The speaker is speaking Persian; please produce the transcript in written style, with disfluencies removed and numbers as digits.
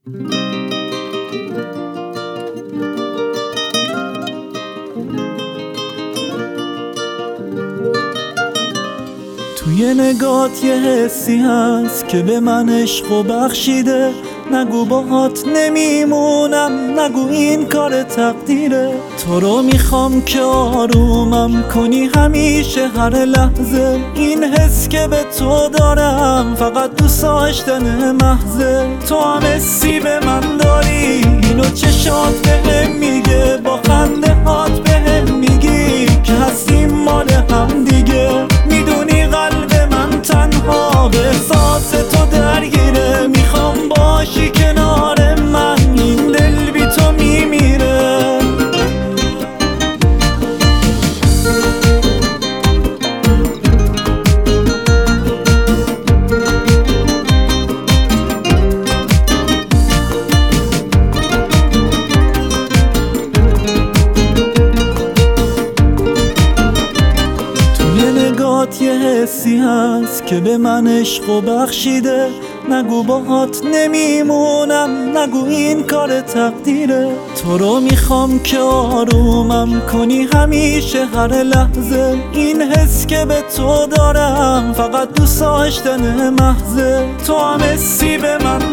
توی نگات یه حسی هست که به من عشقو بخشیده. نگو باهات نمیمونم، نگو این کار تقدیره. تو رو میخوام که آرومم کنی همیشه هر لحظه. این حس که به تو دارم فقط دوست داشتن محضه. تو هم حسی به من داری، اینو چشات بهم میگه، با خنده هات بهم میگی که هستیم مال هم دیگه. میدونی قلب من تنها به احساس تو درگیره. میخوام باشی کنار من، این دل بی تو میمیره. یه حسی هست که به من عشقو بخشیده. نگو باهات نمیمونم، نگو این کار تقدیره. تو رو میخوام که آرومم کنی همیشه هر لحظه. این حس که به تو دارم فقط دوست داشتن محضه. تو هم حسی به من